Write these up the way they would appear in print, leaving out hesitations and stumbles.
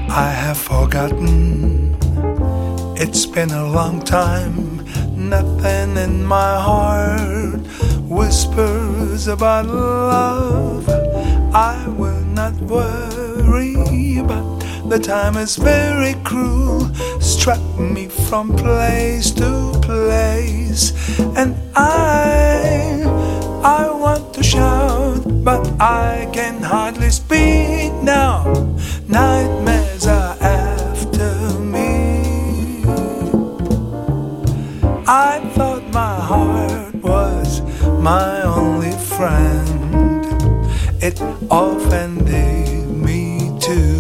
I have forgotten. It's been a long time. Nothing in my heart whispers about love. I will not worry, but the time is very cruel. Struck me from place to place, and I want to shout, but I can hardly speak now. Nightmares are after me. I thought my heart was my only friend. It offended me too.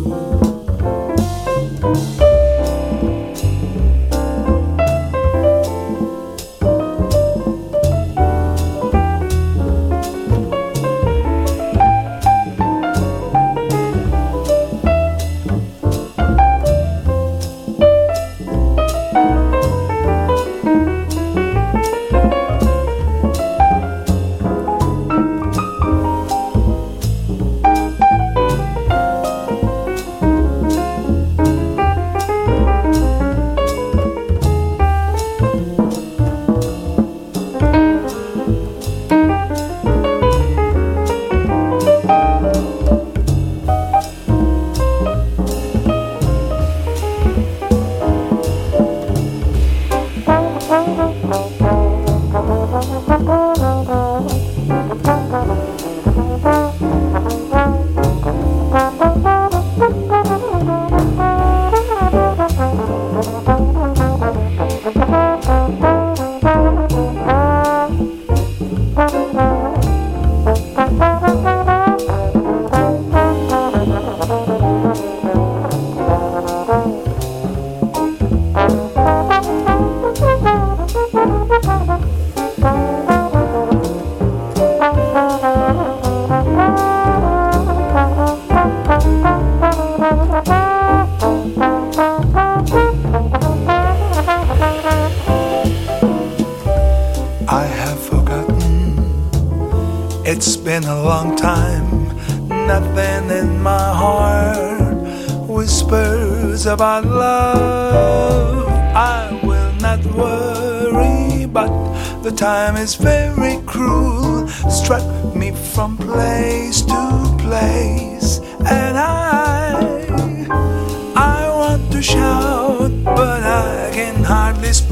I have forgotten. It's been a long time. Nothing in my heart whispers about love. I will not worry, but the time is very cruel. Struck me from place to place, and I want to shout, but I can hardly speak.